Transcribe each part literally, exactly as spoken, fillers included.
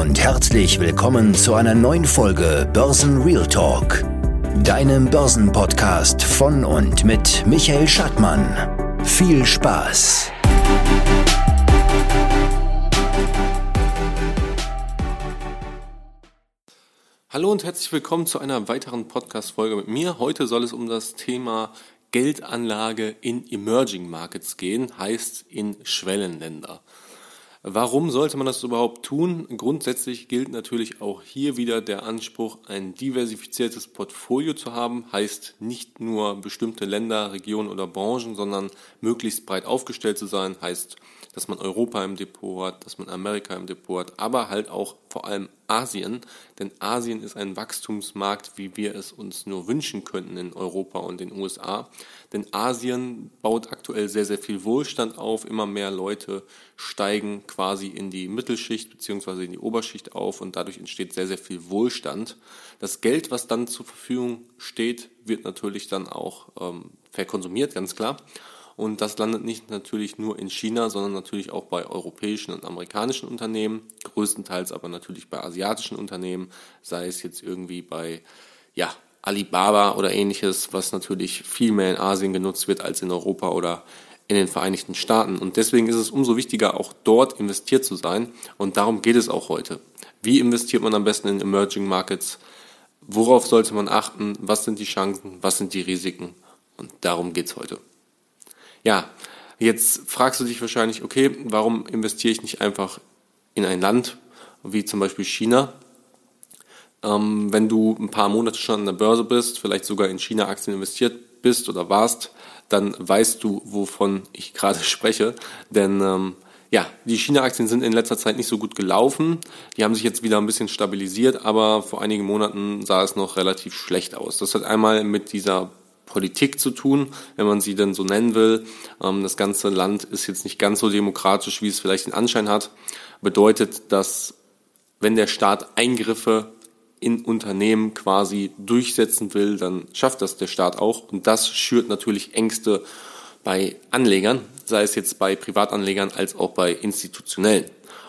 und herzlich willkommen zu einer neuen Folge Börsen Real Talk, deinem Börsenpodcast von und mit Michael Schattmann. Viel Spaß! Hallo und herzlich willkommen zu einer weiteren Podcast-Folge mit mir. Heute soll es um das Thema Geldanlage in Emerging Markets gehen, heißt in Schwellenländer. Warum sollte man das überhaupt tun? Grundsätzlich gilt natürlich auch hier wieder der Anspruch, ein diversifiziertes Portfolio zu haben, heißt nicht nur bestimmte Länder, Regionen oder Branchen, sondern möglichst breit aufgestellt zu sein, heißt, dass man Europa im Depot hat, dass man Amerika im Depot hat, aber halt auch vor allem Asien, denn Asien ist ein Wachstumsmarkt, wie wir es uns nur wünschen könnten in Europa und den U S A, denn Asien baut aktuell sehr, sehr viel Wohlstand auf, immer mehr Leute steigen quasi in die Mittelschicht bzw. in die Oberschicht auf und dadurch entsteht sehr, sehr viel Wohlstand. Das Geld, was dann zur Verfügung steht, wird natürlich dann auch ähm, verkonsumiert, ganz klar. Und das landet nicht natürlich nur in China, sondern natürlich auch bei europäischen und amerikanischen Unternehmen, größtenteils aber natürlich bei asiatischen Unternehmen, sei es jetzt irgendwie bei ja, Alibaba oder ähnliches, was natürlich viel mehr in Asien genutzt wird als in Europa oder in den Vereinigten Staaten. Und deswegen ist es umso wichtiger, auch dort investiert zu sein. Und darum geht es auch heute. Wie investiert man am besten in Emerging Markets? Worauf sollte man achten? Was sind die Chancen? Was sind die Risiken? Und darum geht es heute. Ja, jetzt fragst du dich wahrscheinlich, okay, warum investiere ich nicht einfach in ein Land, wie zum Beispiel China? Ähm, wenn du ein paar Monate schon an der Börse bist, vielleicht sogar in China-Aktien investiert bist oder warst, dann weißt du, wovon ich gerade spreche. Denn ähm, ja, die China-Aktien sind in letzter Zeit nicht so gut gelaufen. Die haben sich jetzt wieder ein bisschen stabilisiert, aber vor einigen Monaten sah es noch relativ schlecht aus. Das hat einmal mit dieser Politik zu tun, wenn man sie denn so nennen will. Das ganze Land ist jetzt nicht ganz so demokratisch, wie es vielleicht den Anschein hat. Bedeutet, dass wenn der Staat Eingriffe in Unternehmen quasi durchsetzen will, dann schafft das der Staat auch. Und das schürt natürlich Ängste bei Anlegern, sei es jetzt bei Privatanlegern als auch bei institutionellen.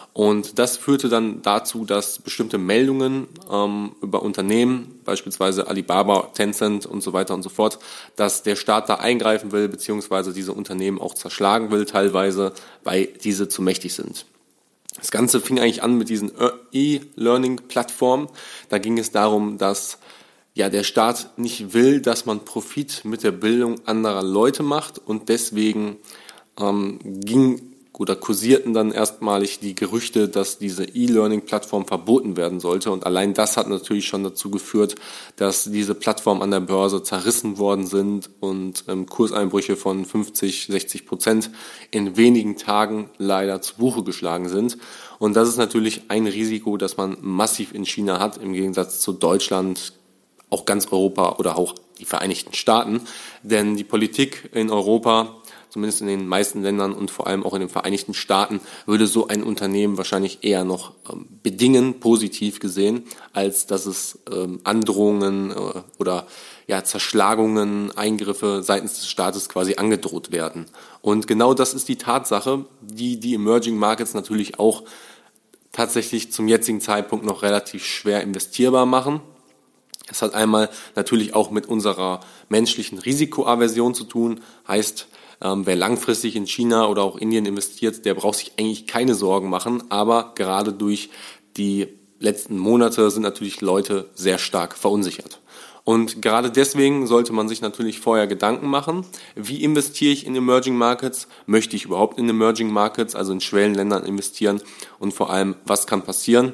Und das führte dann dazu, dass bestimmte Meldungen ähm, über Unternehmen, beispielsweise Alibaba, Tencent und so weiter und so fort, dass der Staat da eingreifen will, beziehungsweise diese Unternehmen auch zerschlagen will teilweise, weil diese zu mächtig sind. Das Ganze fing eigentlich an mit diesen E-Learning-Plattformen. Da ging es darum, dass ja der Staat nicht will, dass man Profit mit der Bildung anderer Leute macht und deswegen ähm, ging oder kursierten dann erstmalig die Gerüchte, dass diese E-Learning-Plattform verboten werden sollte. Und allein das hat natürlich schon dazu geführt, dass diese Plattformen an der Börse zerrissen worden sind und ähm, Kurseinbrüche von fünfzig, sechzig Prozent in wenigen Tagen leider zu Buche geschlagen sind. Und das ist natürlich ein Risiko, das man massiv in China hat, im Gegensatz zu Deutschland, auch ganz Europa oder auch die Vereinigten Staaten. Denn die Politik in Europa, zumindest in den meisten Ländern und vor allem auch in den Vereinigten Staaten, würde so ein Unternehmen wahrscheinlich eher noch ähm, bedingen, positiv gesehen, als dass es ähm, Androhungen äh, oder ja, Zerschlagungen, Eingriffe seitens des Staates quasi angedroht werden. Und genau das ist die Tatsache, die die Emerging Markets natürlich auch tatsächlich zum jetzigen Zeitpunkt noch relativ schwer investierbar machen. Das hat einmal natürlich auch mit unserer menschlichen Risikoaversion zu tun, heißt, Ähm, wer langfristig in China oder auch Indien investiert, der braucht sich eigentlich keine Sorgen machen. Aber gerade durch die letzten Monate sind natürlich Leute sehr stark verunsichert. Und gerade deswegen sollte man sich natürlich vorher Gedanken machen, wie investiere ich in Emerging Markets? Möchte ich überhaupt in Emerging Markets, also in Schwellenländern investieren? Und vor allem, was kann passieren?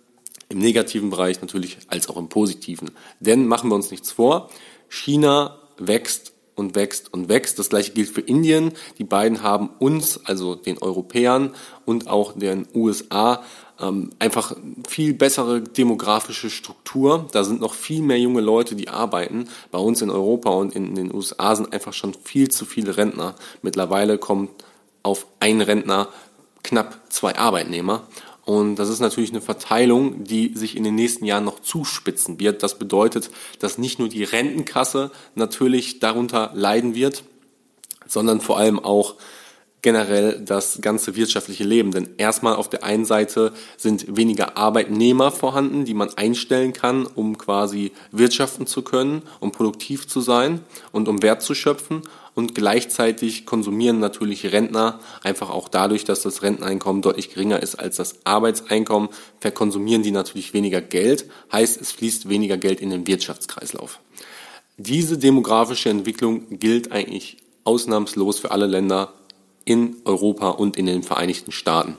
Im negativen Bereich natürlich als auch im positiven. Denn machen wir uns nichts vor, China wächst und wächst und wächst. Das gleiche gilt für Indien. Die beiden haben uns, also den Europäern und auch den U S A, ähm, einfach viel bessere demografische Struktur. Da sind noch viel mehr junge Leute, die arbeiten. Bei uns in Europa und in den U S A sind einfach schon viel zu viele Rentner. Mittlerweile kommt auf einen Rentner knapp zwei Arbeitnehmer. Und das ist natürlich eine Verteilung, die sich in den nächsten Jahren noch zuspitzen wird. Das bedeutet, dass nicht nur die Rentenkasse natürlich darunter leiden wird, sondern vor allem auch generell das ganze wirtschaftliche Leben. Denn erstmal auf der einen Seite sind weniger Arbeitnehmer vorhanden, die man einstellen kann, um quasi wirtschaften zu können, um produktiv zu sein und um Wert zu schöpfen. Und gleichzeitig konsumieren natürlich Rentner, einfach auch dadurch, dass das Renteneinkommen deutlich geringer ist als das Arbeitseinkommen, verkonsumieren die natürlich weniger Geld, heißt es fließt weniger Geld in den Wirtschaftskreislauf. Diese demografische Entwicklung gilt eigentlich ausnahmslos für alle Länder in Europa und in den Vereinigten Staaten.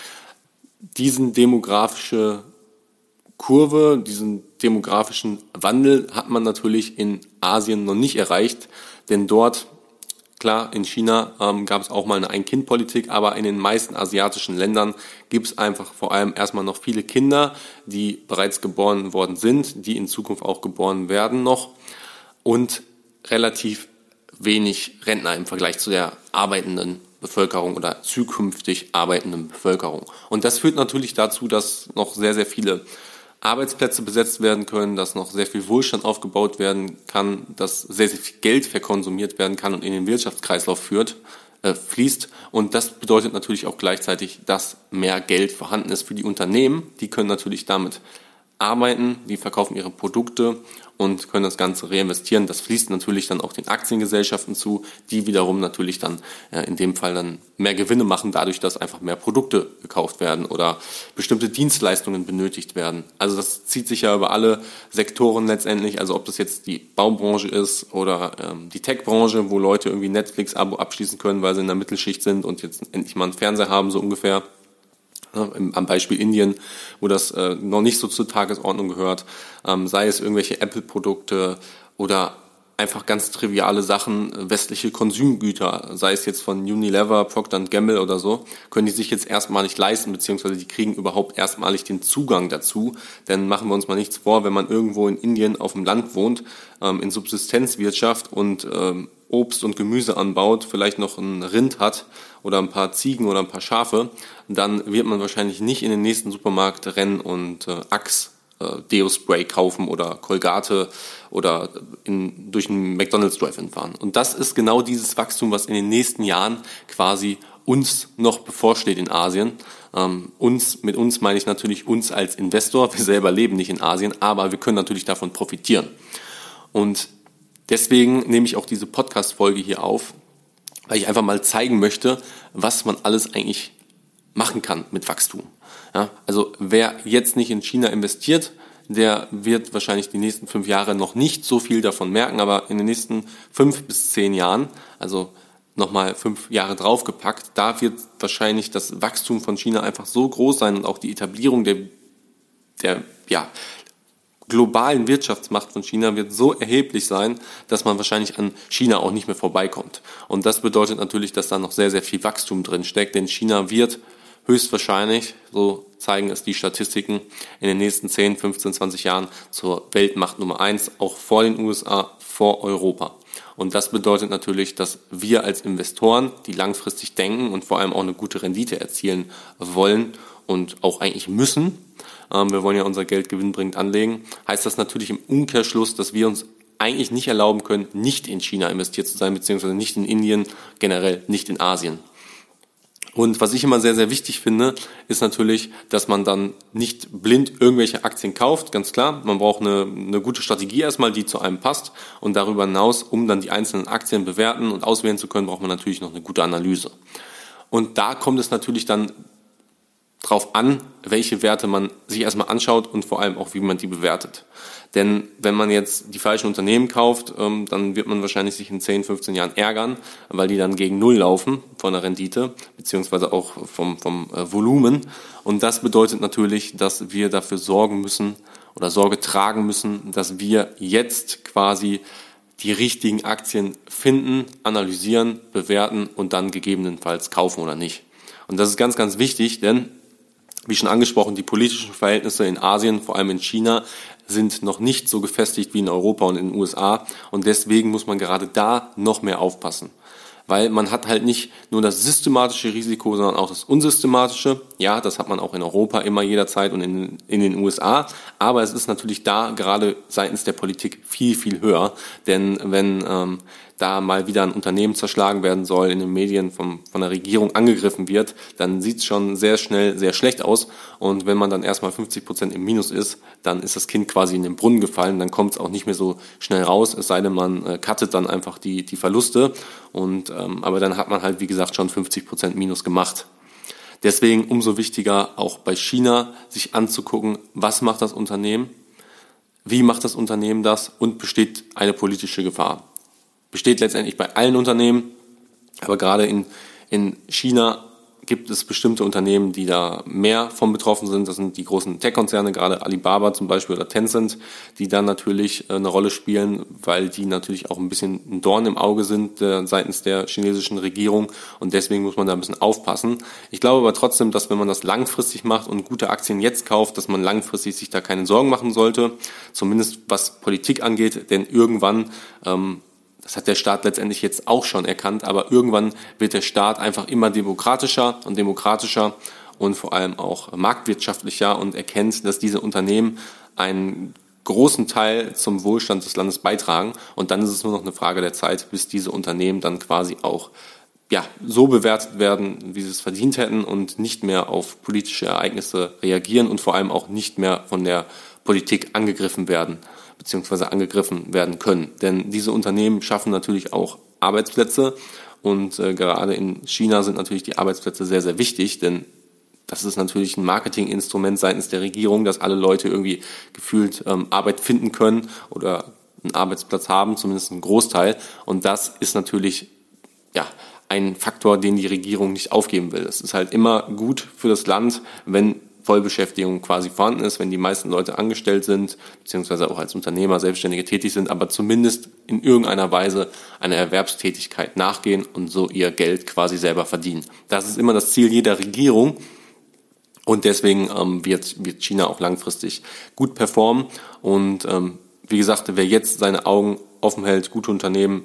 Diesen demografische Kurve, diesen demografischen Wandel hat man natürlich in Asien noch nicht erreicht, denn dort, klar, in China ähm, gab es auch mal eine Ein-Kind-Politik, aber in den meisten asiatischen Ländern gibt es einfach vor allem erstmal noch viele Kinder, die bereits geboren worden sind, die in Zukunft auch geboren werden noch und relativ wenig Rentner im Vergleich zu der arbeitenden Bevölkerung oder zukünftig arbeitenden Bevölkerung. Und das führt natürlich dazu, dass noch sehr, sehr viele Arbeitsplätze besetzt werden können, dass noch sehr viel Wohlstand aufgebaut werden kann, dass sehr, sehr viel Geld verkonsumiert werden kann und in den Wirtschaftskreislauf führt, äh, fließt. Und das bedeutet natürlich auch gleichzeitig, dass mehr Geld vorhanden ist für die Unternehmen. Die können natürlich damit arbeiten, die verkaufen ihre Produkte und können das Ganze reinvestieren. Das fließt natürlich dann auch den Aktiengesellschaften zu, die wiederum natürlich dann äh, in dem Fall dann mehr Gewinne machen, dadurch, dass einfach mehr Produkte gekauft werden oder bestimmte Dienstleistungen benötigt werden. Also das zieht sich ja über alle Sektoren letztendlich, also ob das jetzt die Baubranche ist oder ähm, die Tech-Branche, wo Leute irgendwie Netflix-Abo abschließen können, weil sie in der Mittelschicht sind und jetzt endlich mal einen Fernseher haben, so ungefähr. Am Beispiel Indien, wo das äh, noch nicht so zur Tagesordnung gehört, ähm, sei es irgendwelche Apple-Produkte oder einfach ganz triviale Sachen, westliche Konsumgüter, sei es jetzt von Unilever, Procter and Gamble oder so, können die sich jetzt erstmalig leisten, beziehungsweise die kriegen überhaupt erstmalig den Zugang dazu. Denn machen wir uns mal nichts vor, wenn man irgendwo in Indien auf dem Land wohnt, ähm, in Subsistenzwirtschaft und ähm, Obst und Gemüse anbaut, vielleicht noch ein Rind hat oder ein paar Ziegen oder ein paar Schafe, dann wird man wahrscheinlich nicht in den nächsten Supermarkt rennen und äh, Axe äh, Deo-Spray kaufen oder Colgate oder in, durch einen McDonald's Drive-In fahren. Und das ist genau dieses Wachstum, was in den nächsten Jahren quasi uns noch bevorsteht in Asien. Ähm, uns, mit uns meine ich natürlich uns als Investor. Wir selber leben nicht in Asien, aber wir können natürlich davon profitieren. Und deswegen nehme ich auch diese Podcast-Folge hier auf, weil ich einfach mal zeigen möchte, was man alles eigentlich machen kann mit Wachstum. Ja, also wer jetzt nicht in China investiert, der wird wahrscheinlich die nächsten fünf Jahre noch nicht so viel davon merken, aber in den nächsten fünf bis zehn Jahren, also nochmal fünf Jahre draufgepackt, da wird wahrscheinlich das Wachstum von China einfach so groß sein und auch die Etablierung der, der ja, globalen Wirtschaftsmacht von China wird so erheblich sein, dass man wahrscheinlich an China auch nicht mehr vorbeikommt. Und das bedeutet natürlich, dass da noch sehr, sehr viel Wachstum drin steckt, denn China wird höchstwahrscheinlich, so zeigen es die Statistiken, in den nächsten zehn, fünfzehn, zwanzig Jahren zur Weltmacht Nummer eins, auch vor den U S A, vor Europa. Und das bedeutet natürlich, dass wir als Investoren, die langfristig denken und vor allem auch eine gute Rendite erzielen wollen und auch eigentlich müssen, ähm, wir wollen ja unser Geld gewinnbringend anlegen, heißt das natürlich im Umkehrschluss, dass wir uns eigentlich nicht erlauben können, nicht in China investiert zu sein, beziehungsweise nicht in Indien, generell nicht in Asien. Und was ich immer sehr, sehr wichtig finde, ist natürlich, dass man dann nicht blind irgendwelche Aktien kauft, ganz klar. Man braucht eine, eine gute Strategie erstmal, die zu einem passt. Und darüber hinaus, um dann die einzelnen Aktien bewerten und auswählen zu können, braucht man natürlich noch eine gute Analyse. Und da kommt es natürlich dann drauf an, welche Werte man sich erstmal anschaut und vor allem auch, wie man die bewertet. Denn wenn man jetzt die falschen Unternehmen kauft, dann wird man wahrscheinlich sich in zehn, fünfzehn Jahren ärgern, weil die dann gegen Null laufen von der Rendite, beziehungsweise auch vom, vom Volumen. Und das bedeutet natürlich, dass wir dafür sorgen müssen oder Sorge tragen müssen, dass wir jetzt quasi die richtigen Aktien finden, analysieren, bewerten und dann gegebenenfalls kaufen oder nicht. Und das ist ganz, ganz wichtig, denn wie schon angesprochen, die politischen Verhältnisse in Asien, vor allem in China, sind noch nicht so gefestigt wie in Europa und in den U S A. Und deswegen muss man gerade da noch mehr aufpassen. Weil man hat halt nicht nur das systematische Risiko, sondern auch das unsystematische. Ja, das hat man auch in Europa immer jederzeit und in, in den U S A. Aber es ist natürlich da gerade seitens der Politik viel, viel höher. Denn wenn ähm, da mal wieder ein Unternehmen zerschlagen werden soll, in den Medien vom, von der Regierung angegriffen wird, dann sieht es schon sehr schnell sehr schlecht aus. Und wenn man dann erstmal fünfzig Prozent im Minus ist, dann ist das Kind quasi in den Brunnen gefallen, dann kommt es auch nicht mehr so schnell raus, es sei denn, man äh, cuttet dann einfach die, die Verluste. Und, ähm, aber dann hat man halt, wie gesagt, schon fünfzig Prozent Minus gemacht. Deswegen umso wichtiger, auch bei China sich anzugucken, was macht das Unternehmen, wie macht das Unternehmen das und besteht eine politische Gefahr. Besteht letztendlich bei allen Unternehmen, aber gerade in, in China gibt es bestimmte Unternehmen, die da mehr von betroffen sind. Das sind die großen Tech-Konzerne, gerade Alibaba zum Beispiel oder Tencent, die dann natürlich eine Rolle spielen, weil die natürlich auch ein bisschen ein Dorn im Auge sind äh, seitens der chinesischen Regierung und deswegen muss man da ein bisschen aufpassen. Ich glaube aber trotzdem, dass wenn man das langfristig macht und gute Aktien jetzt kauft, dass man langfristig sich da keine Sorgen machen sollte, zumindest was Politik angeht, denn irgendwann ähm, das hat der Staat letztendlich jetzt auch schon erkannt, aber irgendwann wird der Staat einfach immer demokratischer und demokratischer und vor allem auch marktwirtschaftlicher und erkennt, dass diese Unternehmen einen großen Teil zum Wohlstand des Landes beitragen und dann ist es nur noch eine Frage der Zeit, bis diese Unternehmen dann quasi auch ja, so bewertet werden, wie sie es verdient hätten und nicht mehr auf politische Ereignisse reagieren und vor allem auch nicht mehr von der Politik angegriffen werden beziehungsweise angegriffen werden können. Denn diese Unternehmen schaffen natürlich auch Arbeitsplätze und äh, gerade in China sind natürlich die Arbeitsplätze sehr, sehr wichtig, denn das ist natürlich ein Marketinginstrument seitens der Regierung, dass alle Leute irgendwie gefühlt ähm, Arbeit finden können oder einen Arbeitsplatz haben, zumindest einen Großteil. Und das ist natürlich ja ein Faktor, den die Regierung nicht aufgeben will. Es ist halt immer gut für das Land, wenn Vollbeschäftigung quasi vorhanden ist, wenn die meisten Leute angestellt sind, beziehungsweise auch als Unternehmer, Selbstständige tätig sind, aber zumindest in irgendeiner Weise einer Erwerbstätigkeit nachgehen und so ihr Geld quasi selber verdienen. Das ist immer das Ziel jeder Regierung und deswegen ähm, wird, wird China auch langfristig gut performen und ähm, wie gesagt, wer jetzt seine Augen offen hält, gute Unternehmen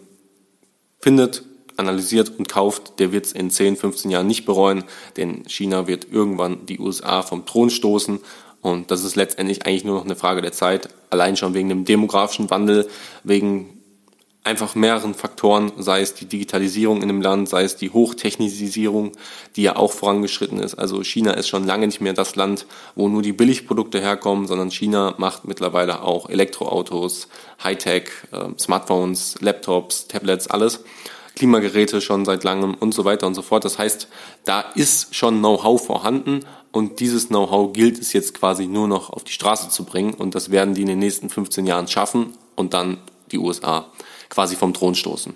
findet, analysiert und kauft, der wird es in zehn, fünfzehn Jahren nicht bereuen, denn China wird irgendwann die U S A vom Thron stoßen und das ist letztendlich eigentlich nur noch eine Frage der Zeit, allein schon wegen dem demografischen Wandel, wegen einfach mehreren Faktoren, sei es die Digitalisierung in dem Land, sei es die Hochtechnisierung, die ja auch vorangeschritten ist. Also China ist schon lange nicht mehr das Land, wo nur die Billigprodukte herkommen, sondern China macht mittlerweile auch Elektroautos, Hightech, äh, Smartphones, Laptops, Tablets, alles. Klimageräte schon seit langem und so weiter und so fort. Das heißt, da ist schon Know-how vorhanden und dieses Know-how gilt es jetzt quasi nur noch auf die Straße zu bringen und das werden die in den nächsten fünfzehn Jahren schaffen und dann die U S A quasi vom Thron stoßen.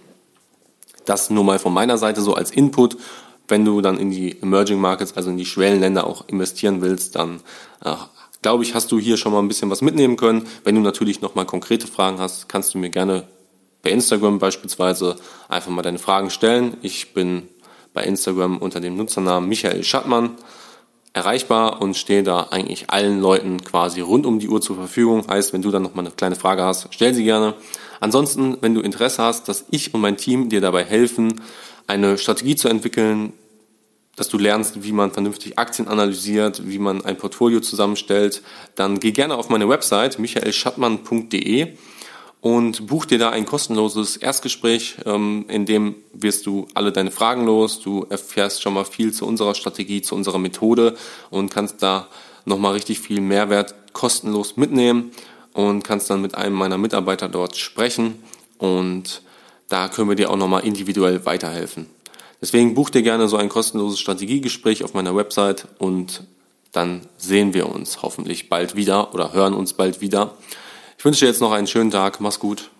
Das nur mal von meiner Seite so als Input. Wenn du dann in die Emerging Markets, also in die Schwellenländer auch investieren willst, dann äh, glaube ich, hast du hier schon mal ein bisschen was mitnehmen können. Wenn du natürlich noch mal konkrete Fragen hast, kannst du mir gerne bei Instagram beispielsweise einfach mal deine Fragen stellen. Ich bin bei Instagram unter dem Nutzernamen Michael Schattmann erreichbar und stehe da eigentlich allen Leuten quasi rund um die Uhr zur Verfügung. Heißt, wenn du dann noch mal eine kleine Frage hast, stell sie gerne. Ansonsten, wenn du Interesse hast, dass ich und mein Team dir dabei helfen, eine Strategie zu entwickeln, dass du lernst, wie man vernünftig Aktien analysiert, wie man ein Portfolio zusammenstellt, dann geh gerne auf meine Website michael schattmann punkt de und buch dir da ein kostenloses Erstgespräch, in dem wirst du alle deine Fragen los, du erfährst schon mal viel zu unserer Strategie, zu unserer Methode und kannst da nochmal richtig viel Mehrwert kostenlos mitnehmen und kannst dann mit einem meiner Mitarbeiter dort sprechen und da können wir dir auch nochmal individuell weiterhelfen. Deswegen buch dir gerne so ein kostenloses Strategiegespräch auf meiner Website und dann sehen wir uns hoffentlich bald wieder oder hören uns bald wieder. Ich wünsche dir jetzt noch einen schönen Tag. Mach's gut.